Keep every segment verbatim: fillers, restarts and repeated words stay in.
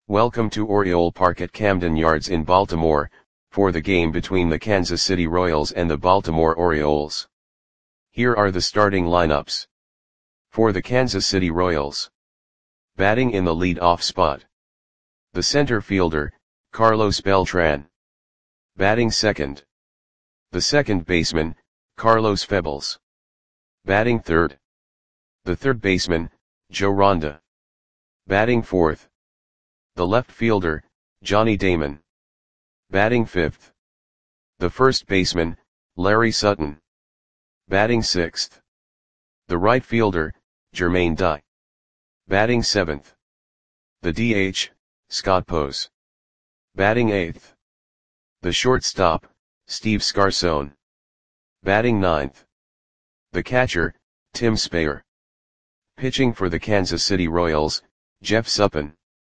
Welcome to Oriole Park at Camden Yards in Baltimore, for the game between the Kansas City Royals and the Baltimore Orioles. Here are the starting lineups. For the Kansas City Royals. Batting in the lead-off spot. The center fielder, Carlos Beltran. Batting second. The second baseman, Carlos Febles. Batting third. The third baseman, Joe Ronda. Batting fourth. The left fielder, Johnny Damon. Batting fifth. The first baseman, Larry Sutton. Batting sixth. The right fielder, Jermaine Dye. Batting seventh. The D H, Scott Pose. Batting eighth. The shortstop, Steve Scarcone. Batting ninth. The catcher, Tim Speyer. Pitching for the Kansas City Royals, Jeff Suppan.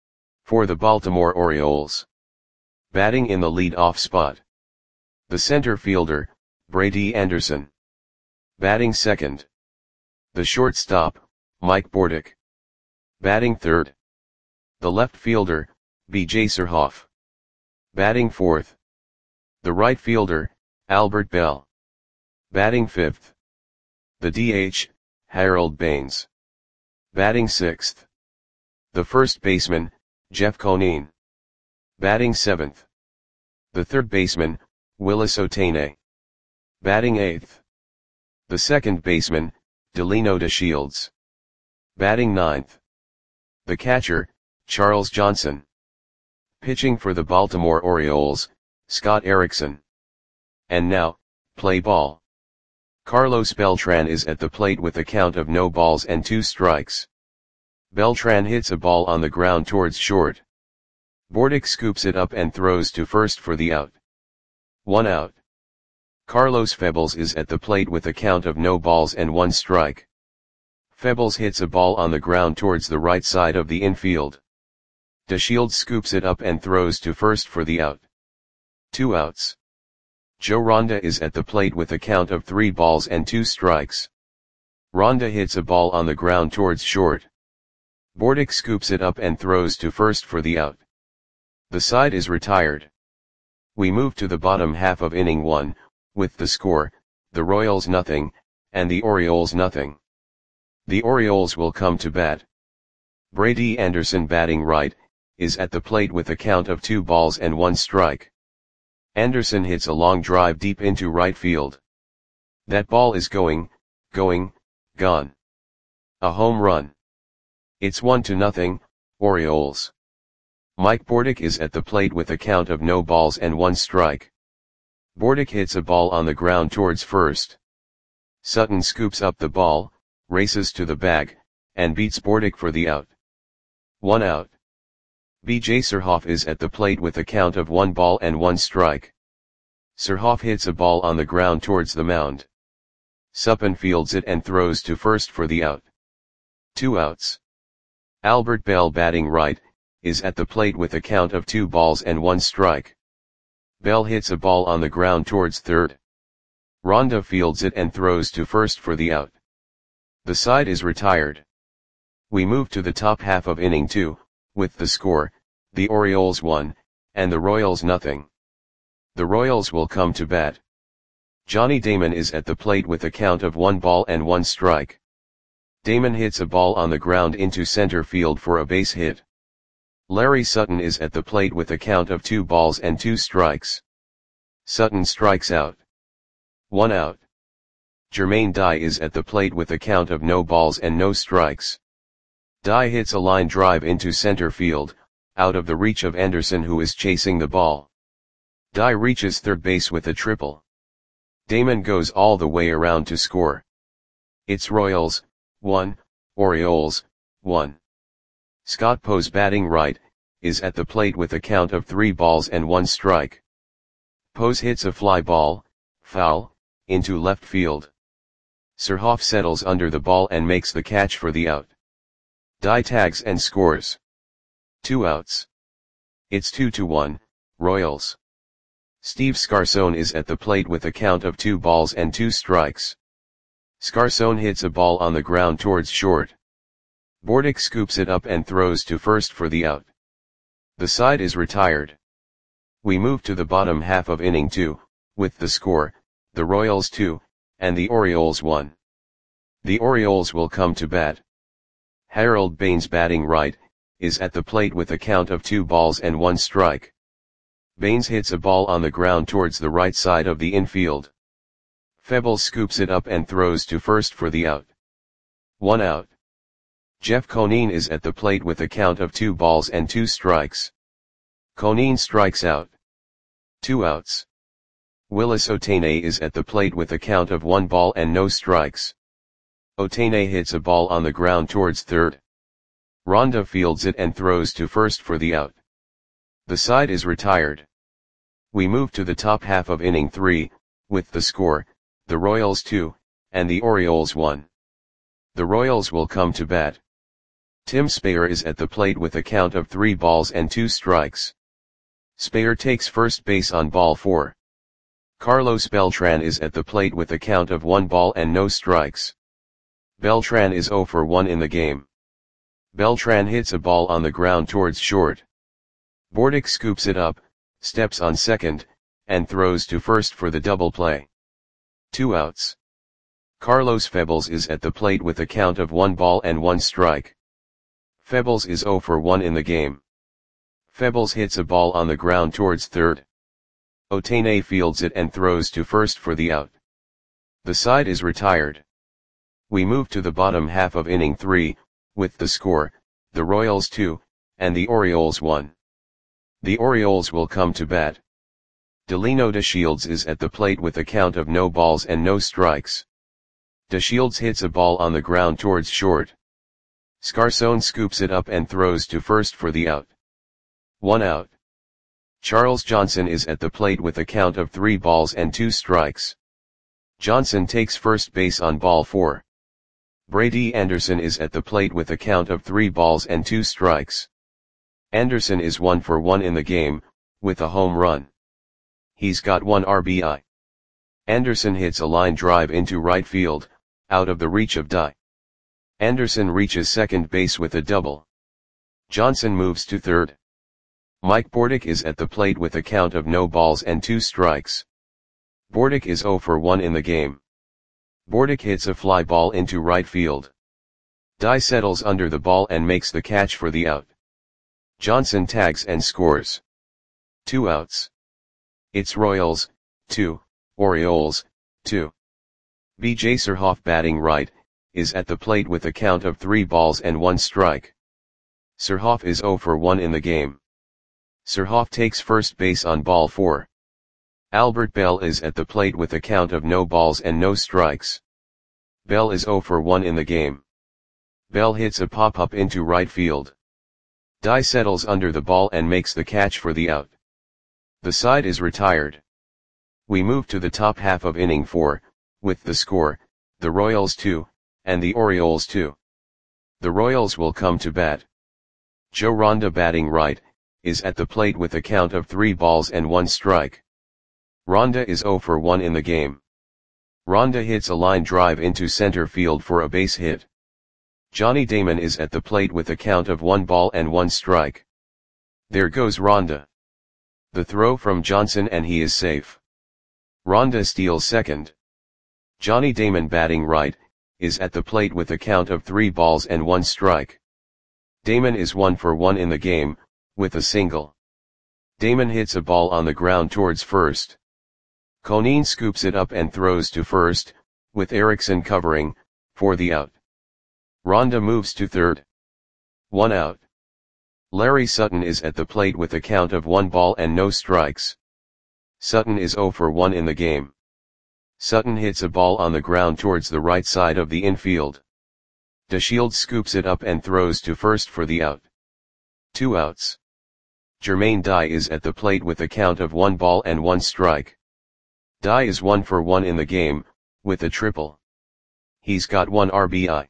For the Baltimore Orioles. Batting in the lead-off spot. The center fielder, Brady Anderson. Batting second. The shortstop, Mike Bordick. Batting third. The left fielder, B J Surhoff. Batting fourth. The right fielder, Albert Belle. Batting fifth. The D H, Harold Baines. Batting sixth. The first baseman, Jeff Conine. Batting seventh. The third baseman, Willis Otane. Batting eighth. The second baseman, Delino DeShields. Batting ninth. The catcher, Charles Johnson. Pitching for the Baltimore Orioles, Scott Erickson. And now, play ball. Carlos Beltran is at the plate with a count of no balls and two strikes. Beltran hits a ball on the ground towards short. Bordick scoops it up and throws to first for the out. One out. Carlos Febles is at the plate with a count of no balls and one strike. Febles hits a ball on the ground towards the right side of the infield. DeShields scoops it up and throws to first for the out. Two outs. Joe Ronda is at the plate with a count of three balls and two strikes. Ronda hits a ball on the ground towards short. Bordick scoops it up and throws to first for the out. The side is retired. We move to the bottom half of inning one, with the score, the Royals nothing, and the Orioles nothing. The Orioles will come to bat. Brady Anderson batting right, is at the plate with a count of two balls and one strike. Anderson hits a long drive deep into right field. That ball is going, going, gone. A home run. It's one to nothing, Orioles. Mike Bordick is at the plate with a count of no balls and one strike. Bordick hits a ball on the ground towards first. Sutton scoops up the ball, races to the bag, and beats Bordick for the out. One out. B J Surhoff is at the plate with a count of one ball and one strike. Surhoff hits a ball on the ground towards the mound. Suppan fields it and throws to first for the out. Two outs. Albert Belle batting right, is at the plate with a count of two balls and one strike. Belle hits a ball on the ground towards third. Ronda fields it and throws to first for the out. The side is retired. We move to the top half of inning two, with the score, the Orioles one, and the Royals nothing. The Royals will come to bat. Johnny Damon is at the plate with a count of one ball and one strike. Damon hits a ball on the ground into center field for a base hit. Larry Sutton is at the plate with a count of two balls and two strikes. Sutton strikes out. One out. Jermaine Dye is at the plate with a count of no balls and no strikes. Dye hits a line drive into center field, out of the reach of Anderson who is chasing the ball. Dye reaches third base with a triple. Damon goes all the way around to score. It's Royals, one, Orioles, one. Scott Pose batting right, is at the plate with a count of three balls and one strike. Pose hits a fly ball, foul, into left field. Surhoff settles under the ball and makes the catch for the out. Dye tags and scores. Two outs. It's two to one, Royals. Steve Scarcone is at the plate with a count of two balls and two strikes. Scarcone hits a ball on the ground towards short. Bordick scoops it up and throws to first for the out. The side is retired. We move to the bottom half of inning two, with the score, the Royals two, and the Orioles one. The Orioles will come to bat. Harold Baines, batting right, is at the plate with a count of two balls and one strike. Baines hits a ball on the ground towards the right side of the infield. Febles scoops it up and throws to first for the out. One out. Jeff Conine is at the plate with a count of two balls and two strikes. Conine strikes out. Two outs. Willis Otene is at the plate with a count of one ball and no strikes. Otene hits a ball on the ground towards third. Ronda fields it and throws to first for the out. The side is retired. We move to the top half of inning three, with the score, the Royals two, and the Orioles one. The Royals will come to bat. Tim Speyer is at the plate with a count of three balls and two strikes. Speyer takes first base on ball four. Carlos Beltran is at the plate with a count of one ball and no strikes. Beltran is zero for one in the game. Beltran hits a ball on the ground towards short. Bordick scoops it up, steps on second, and throws to first for the double play. Two outs. Carlos Febles is at the plate with a count of one ball and one strike. Febles is zero for one in the game. Febles hits a ball on the ground towards third. Otene fields it and throws to first for the out. The side is retired. We move to the bottom half of inning three, with the score, the Royals two, and the Orioles one. The Orioles will come to bat. Delino DeShields is at the plate with a count of no balls and no strikes. DeShields hits a ball on the ground towards short. Scarson scoops it up and throws to first for the out. One out. Charles Johnson is at the plate with a count of three balls and two strikes. Johnson takes first base on ball four. Brady Anderson is at the plate with a count of three balls and two strikes. Anderson is one for one in the game, with a home run. He's got one R B I. Anderson hits a line drive into right field, out of the reach of Dye. Anderson reaches second base with a double. Johnson moves to third. Mike Bordick is at the plate with a count of no balls and two strikes. Bordick is zero for one in the game. Bordick hits a fly ball into right field. Dye settles under the ball and makes the catch for the out. Johnson tags and scores. Two outs. It's Royals, two, Orioles, two. B J Surhoff, batting right, is at the plate with a count of three balls and one strike. Surhoff is zero for one in the game. Surhoff takes first base on ball four. Albert Bell is at the plate with a count of no balls and no strikes. Bell is zero for one in the game. Bell hits a pop-up into right field. Dye settles under the ball and makes the catch for the out. The side is retired. We move to the top half of inning four, with the score, the Royals two, and the Orioles two. The Royals will come to bat. Joe Ronda, batting right, is at the plate with a count of three balls and one strike. Ronda is zero for one in the game. Ronda hits a line drive into center field for a base hit. Johnny Damon is at the plate with a count of one ball and one strike. There goes Ronda. The throw from Johnson and he is safe. Ronda steals second. Johnny Damon, batting right, is at the plate with a count of three balls and one strike. Damon is one for one in the game, with a single. Damon hits a ball on the ground towards first. Conine scoops it up and throws to first, with Erickson covering, for the out. Ronda moves to third. One out. Larry Sutton is at the plate with a count of one ball and no strikes. Sutton is zero for one in the game. Sutton hits a ball on the ground towards the right side of the infield. DeShields scoops it up and throws to first for the out. Two outs. Jermaine Dye is at the plate with a count of one ball and one strike. Dye is one for one in the game, with a triple. He's got one R B I.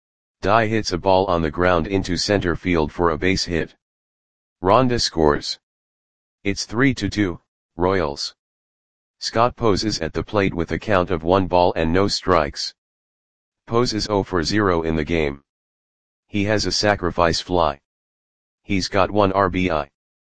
Dye hits a ball on the ground into center field for a base hit. Ronda scores. It's three to two, Royals. Scott Pose is at the plate with a count of one ball and no strikes. Pose is zero for zero in the game. He has a sacrifice fly. He's got one R B I.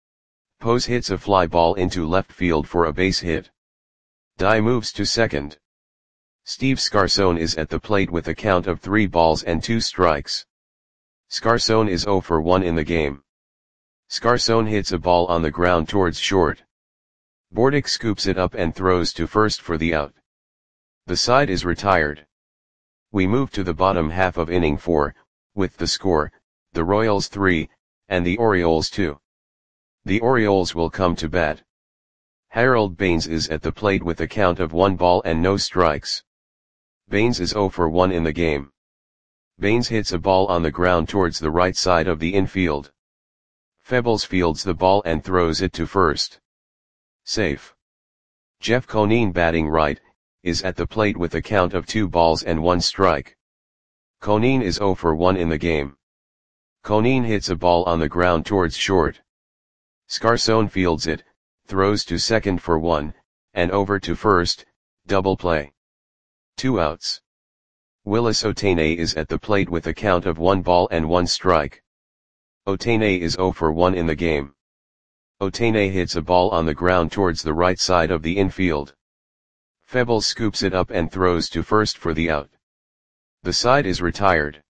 Pose hits a fly ball into left field for a base hit. Dye moves to second. Steve Scarson is at the plate with a count of three balls and two strikes. Scarson is zero for one in the game. Scarson hits a ball on the ground towards short. Bordick scoops it up and throws to first for the out. The side is retired. We move to the bottom half of inning four, with the score, the Royals three, and the Orioles two. The Orioles will come to bat. Harold Baines is at the plate with a count of one ball and no strikes. Baines is zero for one in the game. Baines hits a ball on the ground towards the right side of the infield. Febles fields the ball and throws it to first. Safe. Jeff Conine, batting right, is at the plate with a count of two balls and one strike. Conine is zero for one in the game. Conine hits a ball on the ground towards short. Scarson fields it, throws to second for one, and over to first, double play. Two outs. Willis Otane is at the plate with a count of one ball and one strike. Otane is zero for one in the game. Otane hits a ball on the ground towards the right side of the infield. Febles scoops it up and throws to first for the out. The side is retired.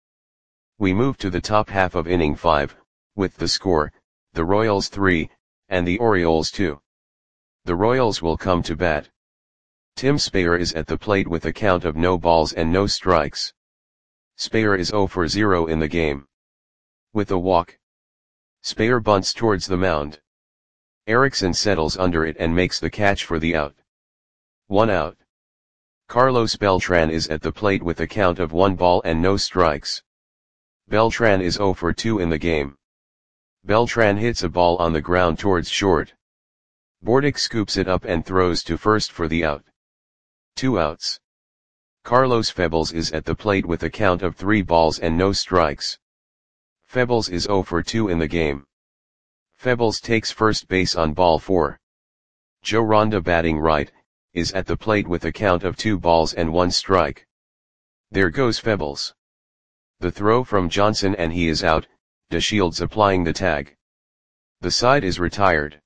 We move to the top half of inning five, with the score, the Royals three, and the Orioles two. The Royals will come to bat. Tim Speyer is at the plate with a count of no balls and no strikes. Speyer is zero for zero in the game. With a walk, Speyer bunts towards the mound. Erickson settles under it and makes the catch for the out. One out. Carlos Beltran is at the plate with a count of one ball and no strikes. Beltran is zero for two in the game. Beltran hits a ball on the ground towards short. Bordick scoops it up and throws to first for the out. Two outs. Carlos Febles is at the plate with a count of three balls and no strikes. Febles is zero for two in the game. Febles takes first base on ball four. Joe Ronda, batting right, is at the plate with a count of two balls and one strike. There goes Febles. The throw from Johnson and he is out, DeShields applying the tag. The side is retired.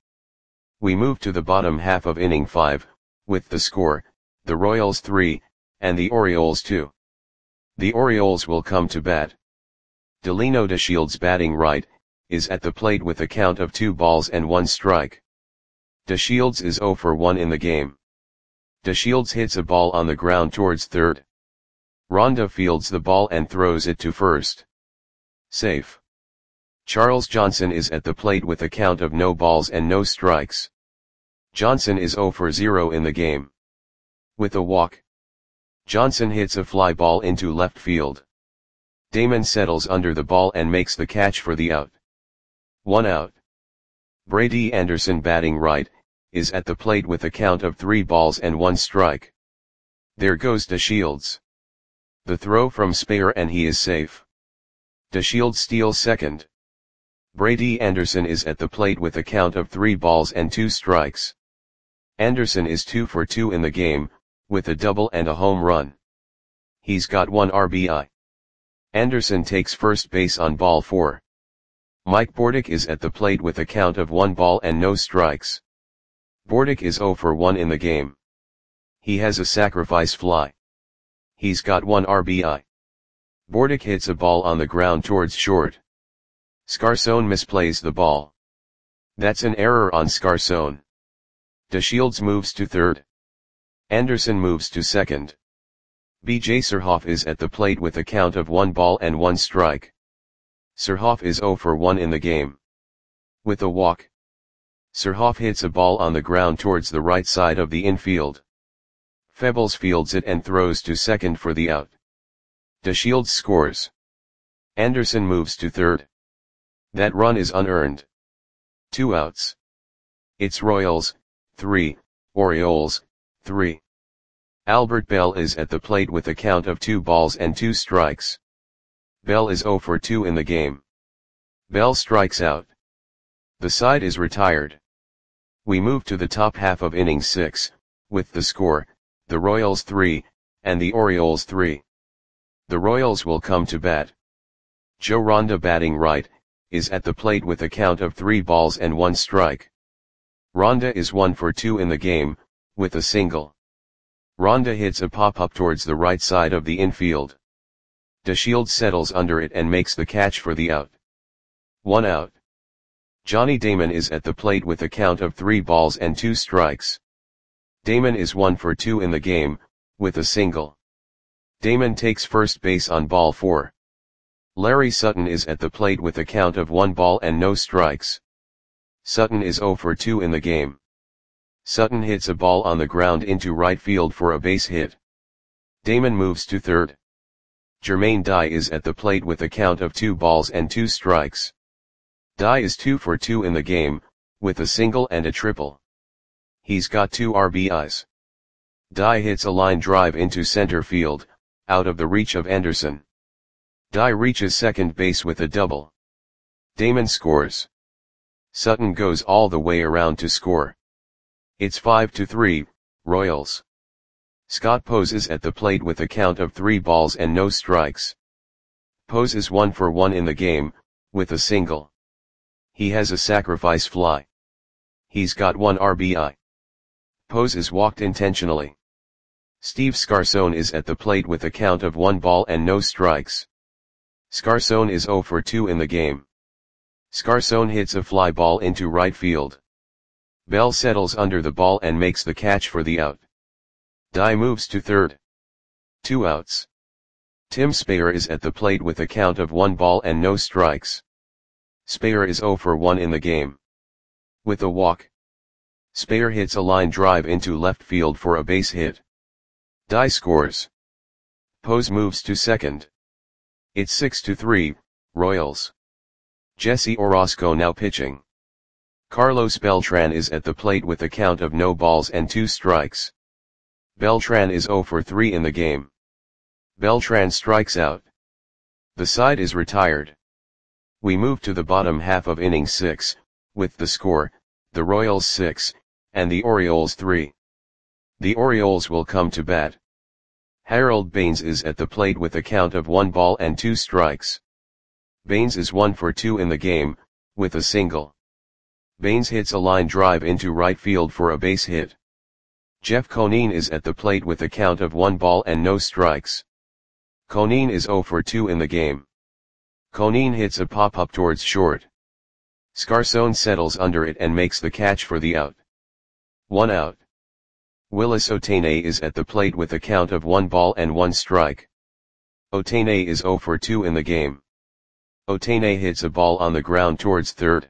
We move to the bottom half of inning five, with the score, the Royals three, and the Orioles two. The Orioles will come to bat. Delino DeShields, batting right, is at the plate with a count of two balls and one strike. DeShields is zero for one in the game. DeShields hits a ball on the ground towards third. Ronda fields the ball and throws it to first. Safe. Charles Johnson is at the plate with a count of no balls and no strikes. Johnson is zero for zero in the game. With a walk, Johnson hits a fly ball into left field. Damon settles under the ball and makes the catch for the out. One out. Brady Anderson, batting right, is at the plate with a count of three balls and one strike. There goes DeShields. The throw from Speyer and he is safe. DeShields steals second. Brady Anderson is at the plate with a count of three balls and two strikes. Anderson is two for two in the game, with a double and a home run. He's got one R B I. Anderson takes first base on ball four. Mike Bordick is at the plate with a count of one ball and no strikes. Bordick is zero for one in the game. He has a sacrifice fly. He's got one R B I. Bordick hits a ball on the ground towards short. Scarson misplays the ball. That's an error on Scarson. DeShields moves to third. Anderson moves to second. B J Surhoff is at the plate with a count of one ball and one strike. Surhoff is zero for one in the game. With a walk, Surhoff hits a ball on the ground towards the right side of the infield. Febles fields it and throws to second for the out. DeShields scores. Anderson moves to third. That run is unearned. Two outs. It's Royals, three, Orioles, three. Albert Bell is at the plate with a count of two balls and two strikes. Bell is zero for two in the game. Bell strikes out. The side is retired. We move to the top half of inning six, with the score, the Royals three, and the Orioles three. The Royals will come to bat. Joe Ronda, batting right, is at the plate with a count of three balls and one strike. Rhonda is one for two in the game, with a single. Rhonda hits a pop-up towards the right side of the infield. DeShields settles under it and makes the catch for the out. One out. Johnny Damon is at the plate with a count of three balls and two strikes. Damon is one for two in the game, with a single. Damon takes first base on ball four. Larry Sutton is at the plate with a count of one ball and no strikes. Sutton is zero for two in the game. Sutton hits a ball on the ground into right field for a base hit. Damon moves to third. Jermaine Dye is at the plate with a count of two balls and two strikes. Dye is two for two in the game, with a single and a triple. He's got two R B Is. Dye hits a line drive into center field, out of the reach of Anderson. Dye reaches second base with a double. Damon scores. Sutton goes all the way around to score. It's five to three, Royals. Scott Pose is at the plate with a count of three balls and no strikes. Pose is one for one in the game, with a single. He has a sacrifice fly. He's got one R B I. Pose is walked intentionally. Steve Scarson is at the plate with a count of one ball and no strikes. Scarson is zero for two in the game. Scarson hits a fly ball into right field. Bell settles under the ball and makes the catch for the out. Dye moves to third. Two outs. Tim Speyer is at the plate with a count of one ball and no strikes. Speyer is zero for one in the game. With a walk. Speyer hits a line drive into left field for a base hit. Dye scores. Pose moves to second. It's six to three, Royals. Jesse Orosco now pitching. Carlos Beltran is at the plate with a count of no balls and two strikes. Beltran is zero for three in the game. Beltran strikes out. The side is retired. We move to the bottom half of inning six, with the score, the Royals six, and the Orioles three. The Orioles will come to bat. Harold Baines is at the plate with a count of one ball and two strikes. Baines is one for two in the game, with a single. Baines hits a line drive into right field for a base hit. Jeff Conine is at the plate with a count of one ball and no strikes. Conine is zero for two in the game. Conine hits a pop-up towards short. Scarson settles under it and makes the catch for the out. One out. Willis Otane is at the plate with a count of one ball and one strike. Otane is zero for two in the game. Otane hits a ball on the ground towards third.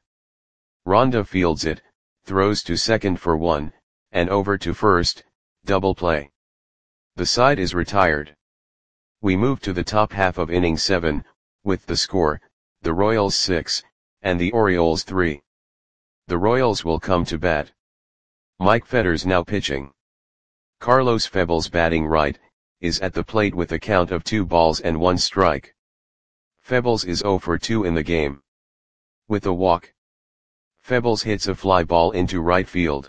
Rhonda fields it, throws to second for one, and over to first, double play. The side is retired. We move to the top half of inning seven, with the score, the Royals six, and the Orioles three. The Royals will come to bat. Mike Fetters now pitching. Carlos Febles batting right, is at the plate with a count of two balls and one strike. Febles is zero for two in the game. With a walk. Febles hits a fly ball into right field.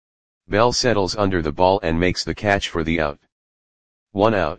Bell settles under the ball and makes the catch for the out. One out.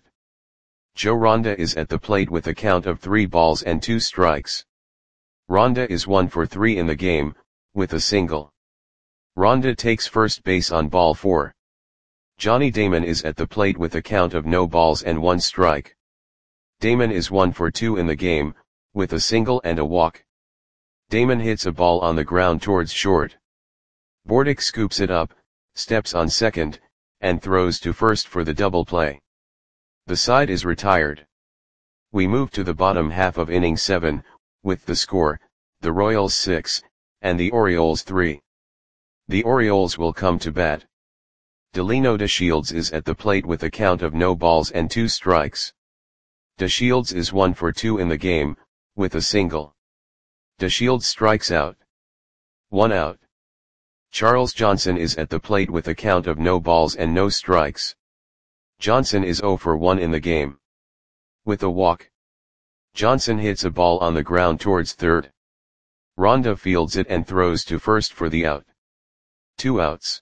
Joe Rhonda is at the plate with a count of three balls and two strikes. Rhonda is one for three in the game, with a single. Rhonda takes first base on ball four. Johnny Damon is at the plate with a count of no balls and one strike. Damon is one for two in the game, with a single and a walk. Damon hits a ball on the ground towards short. Bordick scoops it up, steps on second, and throws to first for the double play. The side is retired. We move to the bottom half of inning seven, with the score, the Royals six, and the Orioles three. The Orioles will come to bat. Delino DeShields is at the plate with a count of no balls and two strikes. DeShields is one for two in the game, with a single. DeShields strikes out. One out. Charles Johnson is at the plate with a count of no balls and no strikes. Johnson is zero for one in the game. With a walk. Johnson hits a ball on the ground towards third. Rhonda fields it and throws to first for the out. Two outs.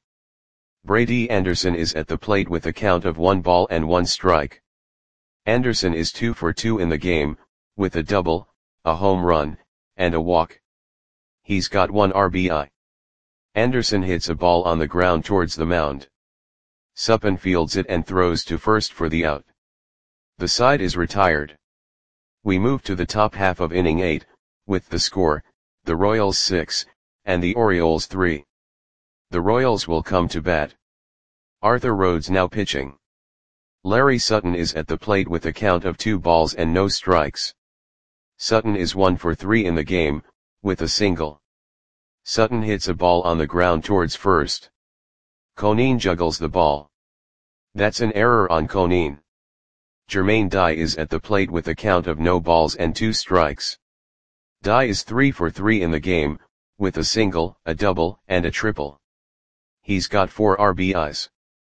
Brady Anderson is at the plate with a count of one ball and one strike. Anderson is two for two in the game, with a double, a home run, and a walk. He's got one R B I. Anderson hits a ball on the ground towards the mound. Suppan fields it and throws to first for the out. The side is retired. We move to the top half of inning eight, with the score, the Royals six, and the Orioles three. The Royals will come to bat. Arthur Rhodes now pitching. Larry Sutton is at the plate with a count of two balls and no strikes. Sutton is one for three in the game, with a single. Sutton hits a ball on the ground towards first. Conine juggles the ball. That's an error on Conine. Jermaine Dye is at the plate with a count of no balls and two strikes. Dye is three for three in the game, with a single, a double, and a triple. He's got four R B Is.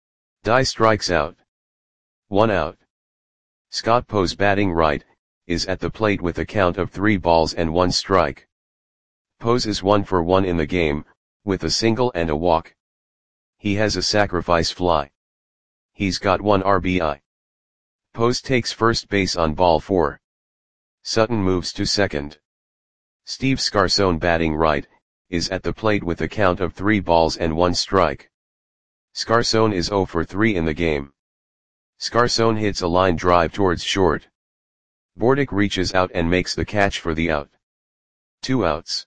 Dye strikes out. One out. Scott Pose batting right, is at the plate with a count of three balls and one strike. Pose is one for one in the game, with a single and a walk. He has a sacrifice fly. He's got one R B I. Pose takes first base on ball four. Sutton moves to second. Steve Scarcone batting right, is at the plate with a count of three balls and one strike. Scarcone is zero for three in the game. Scarcone hits a line drive towards short. Bordick reaches out and makes the catch for the out. Two outs.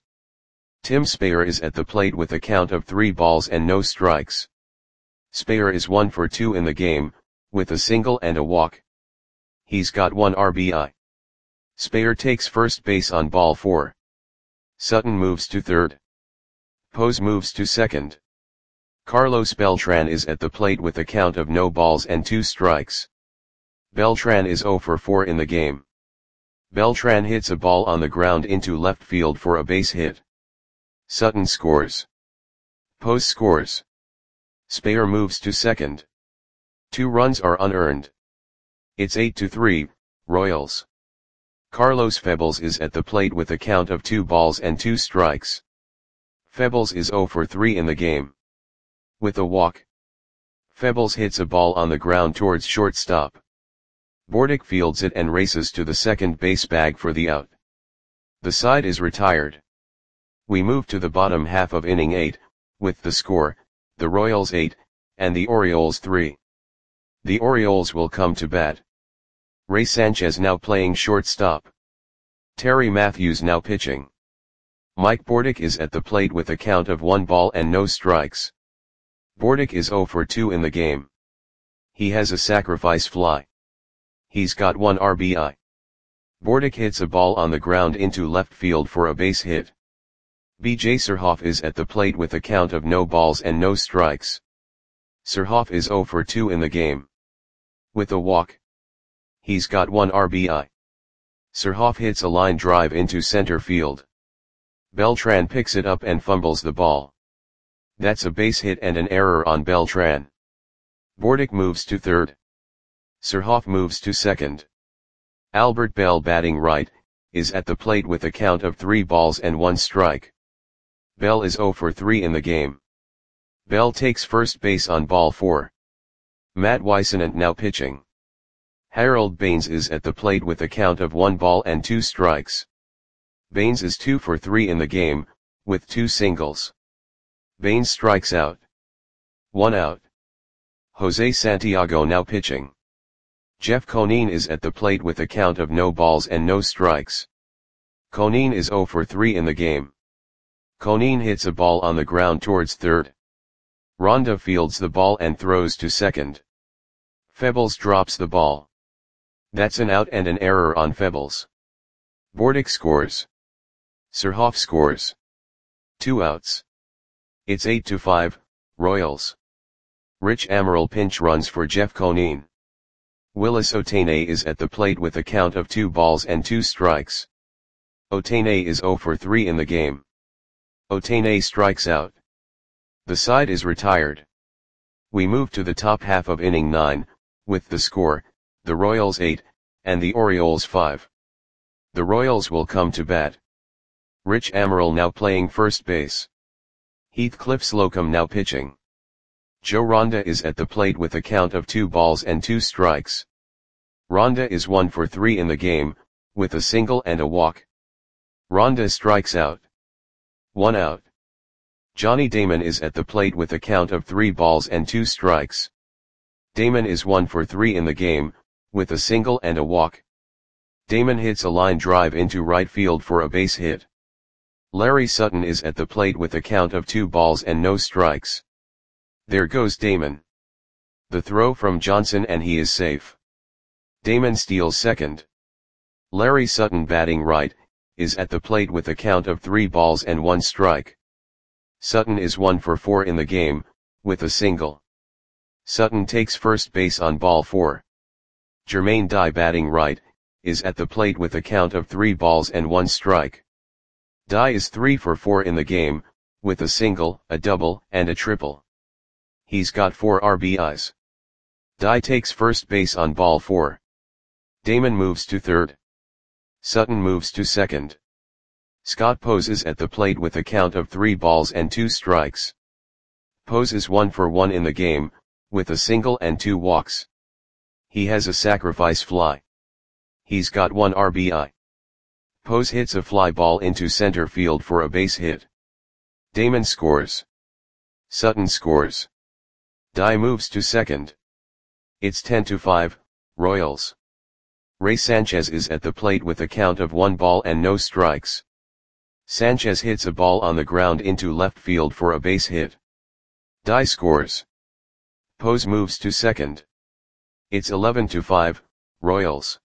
Tim Speyer is at the plate with a count of three balls and no strikes. Speyer is one for two in the game, with a single and a walk. He's got one R B I. Speyer takes first base on ball four. Sutton moves to third. Pose moves to second. Carlos Beltran is at the plate with a count of no balls and two strikes. Beltran is zero for four in the game. Beltran hits a ball on the ground into left field for a base hit. Sutton scores. Pose scores. Speyer moves to second. Two runs are unearned. It's eight to three, Royals. Carlos Febles is at the plate with a count of two balls and two strikes. Febles is zero for three in the game. With a walk. Febles hits a ball on the ground towards shortstop. Bordick fields it and races to the second base bag for the out. The side is retired. We move to the bottom half of inning eight, with the score, the Royals eight, and the Orioles three. The Orioles will come to bat. Ray Sanchez now playing shortstop. Terry Matthews now pitching. Mike Bordick is at the plate with a count of one ball and no strikes. Bordick is zero for two in the game. He has a sacrifice fly. He's got one R B I. Bordick hits a ball on the ground into left field for a base hit. B J Surhoff is at the plate with a count of no balls and no strikes. Surhoff is zero for two in the game. With a walk. He's got one R B I. Surhoff hits a line drive into center field. Beltran picks it up and fumbles the ball. That's a base hit and an error on Beltran. Bordick moves to third. Surhoff moves to second. Albert Bell batting right, is at the plate with a count of three balls and one strike. Bell is zero for three in the game. Bell takes first base on ball four. Matt Whisenant now pitching. Harold Baines is at the plate with a count of one ball and two strikes. Baines is two for three in the game, with two singles. Baines strikes out. One out. Jose Santiago now pitching. Jeff Conine is at the plate with a count of no balls and no strikes. Conine is zero for three in the game. Conine hits a ball on the ground towards third. Ronda fields the ball and throws to second. Febles drops the ball. That's an out and an error on Febles. Bordick scores. Surhoff scores. Two outs. It's eight to five, Royals. Rich Amaral pinch runs for Jeff Conine. Willis Otene is at the plate with a count of two balls and two strikes. Otene is zero for three in the game. Otene strikes out. The side is retired. We move to the top half of inning nine, with the score, the Royals eight, and the Orioles five. The Royals will come to bat. Rich Amaral now playing first base. Heathcliff Slocum now pitching. Joe Ronda is at the plate with a count of two balls and two strikes. Ronda is one for three in the game, with a single and a walk. Ronda strikes out. One out. Johnny Damon is at the plate with a count of three balls and two strikes. Damon is one for three in the game, with a single and a walk. Damon hits a line drive into right field for a base hit. Larry Sutton is at the plate with a count of two balls and no strikes. There goes Damon. The throw from Johnson and he is safe. Damon steals second. Larry Sutton, batting right, is at the plate with a count of three balls and one strike. Sutton is one for four in the game, with a single. Sutton takes first base on ball four. Jermaine Dye, batting right, is at the plate with a count of three balls and one strike. Dye is three for four in the game, with a single, a double, and a triple. He's got four R B Is. Dye takes first base on ball four. Damon moves to third. Sutton moves to second. Scott Pose is at the plate with a count of three balls and two strikes. Pose is one for one in the game, with a single and two walks. He has a sacrifice fly. He's got one R B I. Pose hits a fly ball into center field for a base hit. Damon scores. Sutton scores. Dye moves to second. It's ten to five, Royals. Ray Sanchez is at the plate with a count of one ball and no strikes. Sanchez hits a ball on the ground into left field for a base hit. Dye scores. Pose moves to second. It's eleven to five, Royals.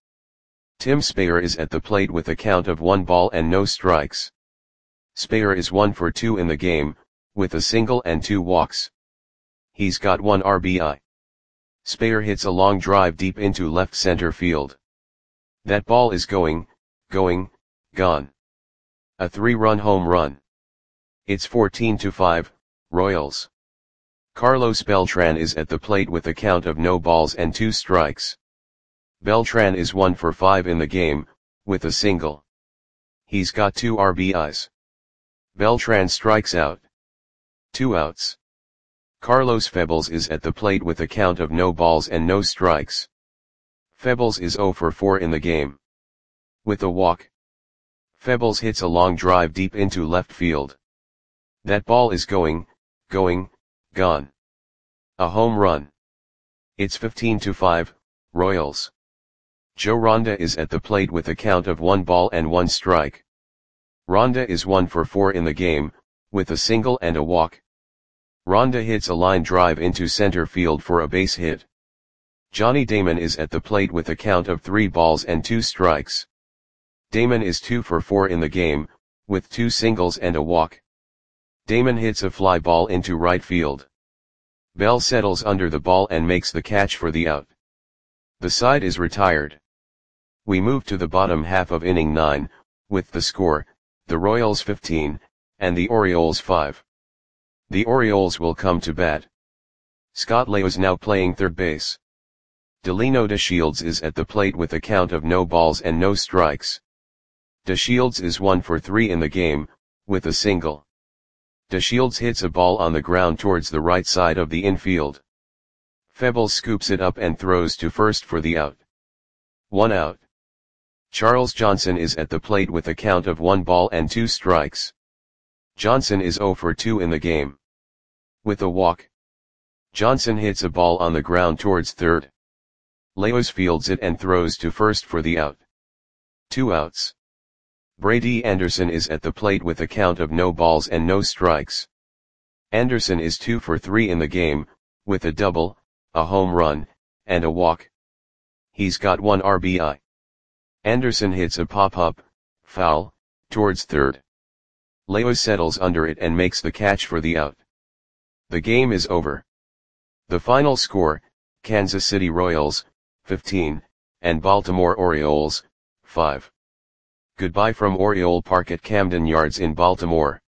Tim Speyer is at the plate with a count of one ball and no strikes. Speyer is one for two in the game, with a single and two walks. He's got one R B I. Speyer hits a long drive deep into left center field. That ball is going, going, gone. A three-run home run. It's fourteen to five, Royals. Carlos Beltran is at the plate with a count of no balls and two strikes. Beltran is one for five in the game, with a single. He's got two R B Is. Beltran strikes out. Two outs. Carlos Febles is at the plate with a count of no balls and no strikes. Febles is zero for four in the game. With a walk. Febles hits a long drive deep into left field. That ball is going, going, gone. A home run. It's fifteen to five, Royals. Joe Ronda is at the plate with a count of one ball and one strike. Ronda is one for four in the game, with a single and a walk. Ronda hits a line drive into center field for a base hit. Johnny Damon is at the plate with a count of three balls and two strikes. Damon is two for four in the game, with two singles and a walk. Damon hits a fly ball into right field. Bell settles under the ball and makes the catch for the out. The side is retired. We move to the bottom half of inning nine, with the score, the Royals fifteen, and the Orioles five. The Orioles will come to bat. Scott Laos now playing third base. Delino DeShields is at the plate with a count of no balls and no strikes. DeShields is one for three in the game, with a single. DeShields hits a ball on the ground towards the right side of the infield. Febles scoops it up and throws to first for the out. One out. Charles Johnson is at the plate with a count of one ball and two strikes. Johnson is zero for two in the game. With a walk. Johnson hits a ball on the ground towards third. Laos fields it and throws to first for the out. Two outs. Brady Anderson is at the plate with a count of no balls and no strikes. Anderson is two for three in the game, with a double, a home run, and a walk. He's got one R B I. Anderson hits a pop-up, foul, towards third. Laos settles under it and makes the catch for the out. The game is over. The final score, Kansas City Royals, fifteen, and Baltimore Orioles, five. Goodbye from Oriole Park at Camden Yards in Baltimore.